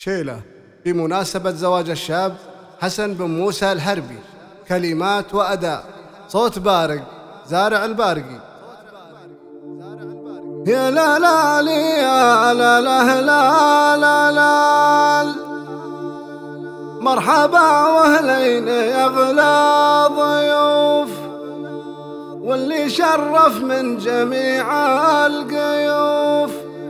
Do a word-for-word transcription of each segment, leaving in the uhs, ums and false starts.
شيلة بمناسبة زواج الشاب حسن بن موسى الحربي. كلمات وأداء صوت بارق زارع البارقي. يا لا لا لي يا لا لا لا لا لا مرحبا واهلين يا اغلى ضيوف، واللي شرف من جميع القيوف.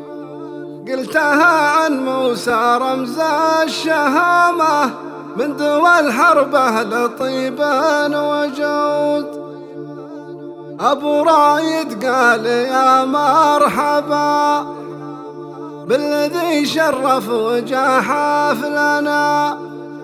قلتها عن موسى رمز الشهامة، من دول حربه لطيبا وجود. أبو رايد قال يا مرحبا بالذي شرف وجا حفلنا،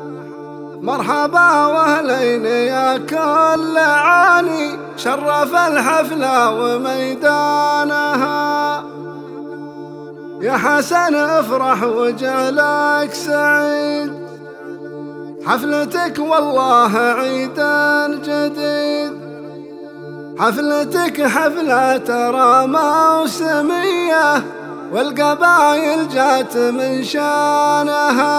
مرحبا واهلين يا كل عاني شرف الحفلة وميدانها. يا حسن افرح وجعلك سعيد، حفلتك والله عيد جديد. حفلتك حفلة ترى موسمية، والقبايل جات من شانها.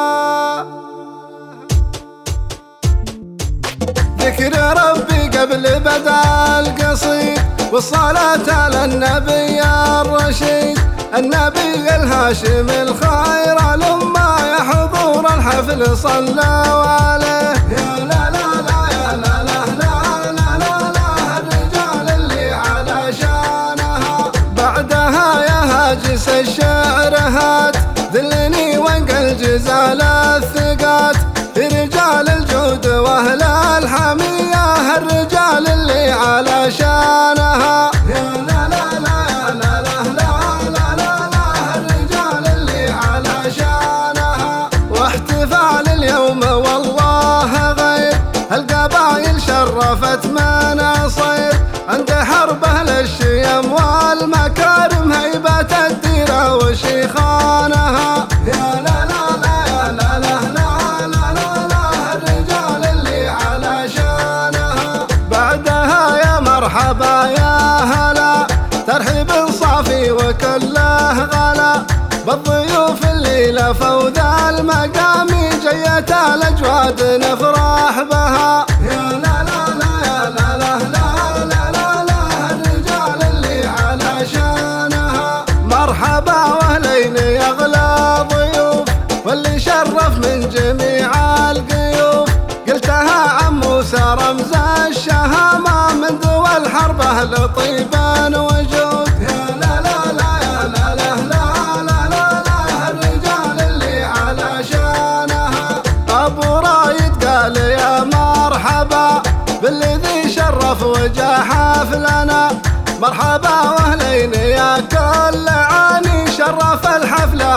ذكر ربي قبل بدا القصيد، والصلاة على النبي الرشيد، النبي الهاشم الخير لما يحضر الحفل صلوا عليه. يا لا لا لا يا لا لا لا لا لا لا الرجال اللي على شانها. بعدها يا هاجس الشعر هات، دلني وانقل جزال الثقات، رجال الجود واهل الحمية، الرجال اللي على شانها. يا لا لا لا يا لا لا لا لا لا لا الرجال اللي على شانها. واحتفال اليوم والله غير، القبايل شرفت من صير، عند حربه للشيم والمكارم هيبة الديرة وشيخانها. يا لا لا لا يا لا لا لا لا لا لا الرجال اللي على شانها. بعدها يا مرحبا يا هلا، ترحيب صافي وكله غلا، بالضيوف اللي لفوا ذا المقام، جيت الاجواد نفرح بها. يا لا لا لا يا لا لا لا لا لا لا الرجال اللي على شانها. مرحبا واهلين يا اغلى ضيوف، واللي شرف من جميع القيوف. قلتها عن موسى رمز الشهامة، من دول حربه لطيبا وجود. يا لا لا لا يا لا لا لا لا لا لا الرجال اللي على شانها. أبو رايد قال يا مرحبا بالذي شرف وجا حفلنا، مرحبا واهلين يا كل عاني شرف الحفلة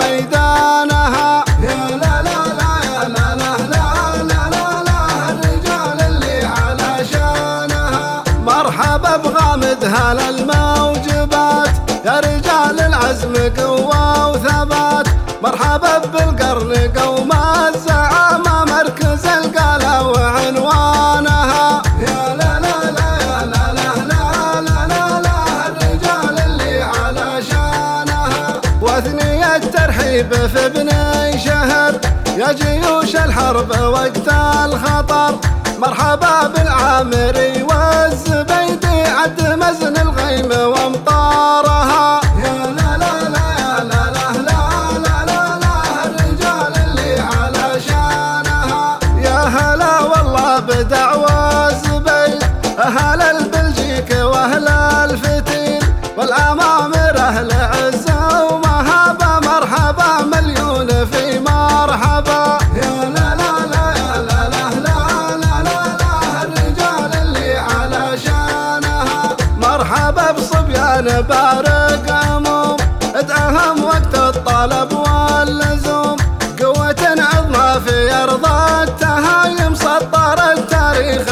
وميدانها. يا لا لا لا يا لا لا لا لا لا لا الرجال اللي على شانها. مرحبا بغامدها للموجبات، يا رجال العزم قوة وثبات، مرحبا بالقرن قوم الزعامة، مركز القالة وعنوانها. يا لا لا لا يا لا لا لا لا لا لا الرجال اللي على شانها. واثني الترحيب في بني شهر، يا جيوش الحرب وقت الخطر، مرحبا بالعامري والزبيدي، عد مزن الغيم وامطارها. يا لا لا لا يا لا لا لا لا لا لا الرجال اللي على شانها. يا هلا والله بدعوى الزبيد، أهل البلجيك واهل الفتيل، والأمامر أهل عزة ومهابة، مرحبا مليون في مرحبا. يا لا لا لا يا لا لا لا لا لا لا الرجال اللي على شانها. مرحبا بصبيان بارق عموم، ادعهم وقت الطلب واللزوم، قوة عظمى في أرض التهايم، سطر التاريخ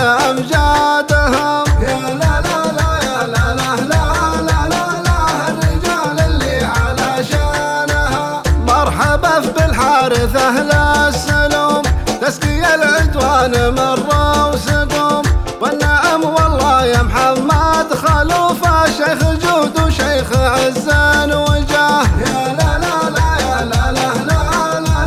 أمجادهم. يا لا لا لا يا لا لا لا لا لا لا الرجال اللي على شانها. مرحبا بالحارث أهل السلوم، تسقي العدوان مرة وسقوم، والنعم والله يا محمد خلوفة، شيخ جود وشيخ عز وجاه. يا لا لا لا يا لا لا لا لا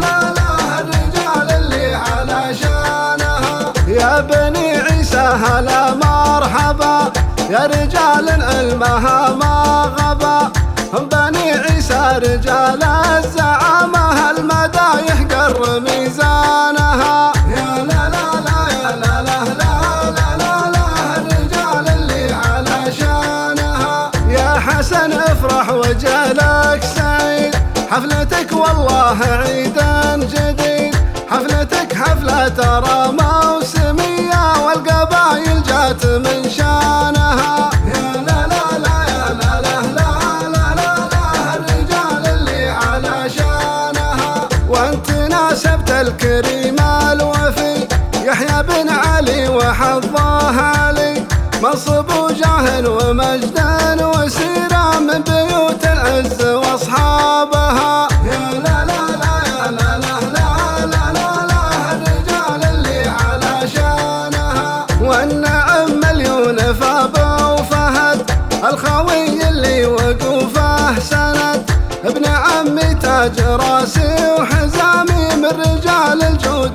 يا رجال علمها ما غبا، هم بني عيسى رجال الزعامة، المدايح قر ميزانها. يا لا لا لا يا لا لا لا لا لا لا الرجال اللي على شانها. يا حسن افرح وجهلك سعيد، حفلتك والله عيد جديد، حفلتك حفلة ترى موسمية، والقبايل جات من شانها. يا لا لا لا يا لا لا لا لا لا لا الرجال اللي على شانها. وانت ناسبت الكريم الوفي يحيى بن علي وحظاه علي، منصب وجاه ومجد وسيرة من بيوت العز واصحابها. يا لا لا لا يا لا لا لا لا لا لا الرجال اللي على شانها. والنعم مليون فابو فهد الخوي اللي وقوفه سند، ابن عمي تاج راسي وحزامي من رجال الجود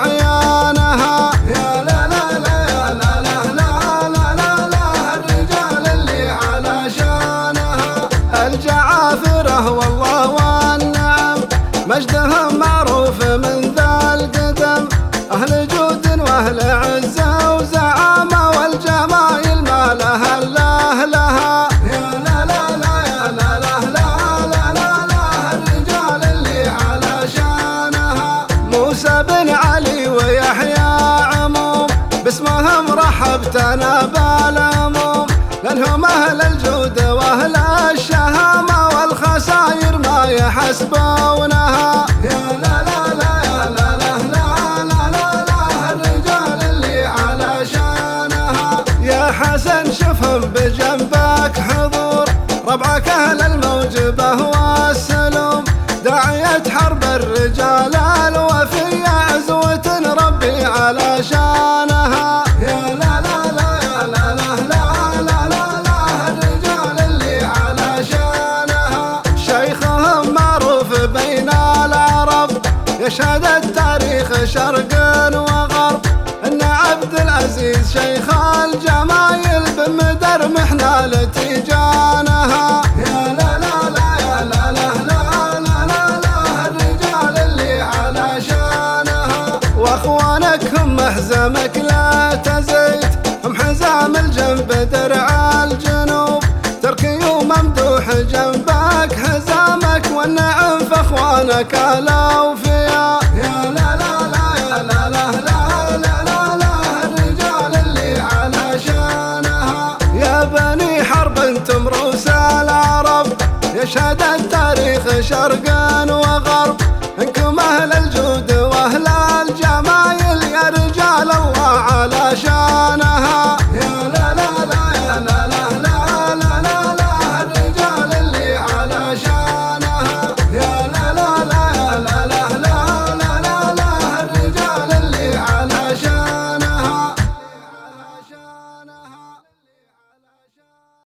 وعيانها. يا لا لا لا يا لا لا لا لا لا لا الرجال اللي على شانها. الجعافرة والله والنعم مجدهم معروف من ذا القدم، أهل جود وأهل عزة وزعامة، والجمايل ما لها إلا لها. يا لا لا لا يا لا لا لا لا لا لا الرجال اللي على شانها. موسى بن علي ويحيى عموم باسمهم رحبتنا بالعموم، لأنهم أهل الجود وأهل الشهامة، والخساير ما يحسبونها. يا لا لا لا يا لا لا لا لا لا لا الرجال اللي على شانها. يا حسن شوفهم بجنبك حضور، ربعك أهل الموجبة والسلوم، داعية حرب الرجال الوفية، عزوة ربي على شانها. يا لا لا لا يا لا لا لا لا لا لا الرجال اللي على شانها. شيخهم معروف بين العرب، يشهد التاريخ شرق وغرب، ان عبد العزيز شيخ الجمايل بمدر محنة لتيجانها. يا لا لا لا يا لا لا لا لا لا لا الرجال اللي على شانها. واخوانك هم محزمك لا تزيد، هم حزام الجنب درع الجنوب، تركي وممدوح جنبك حزامك، والنعم فاخوانك الاوفياء. يا لا لا لا يا لا لا لا لا لا لا الرجال اللي على شانها. يا بني حرب انتم رؤوس العرب، يشهد التاريخ شرقا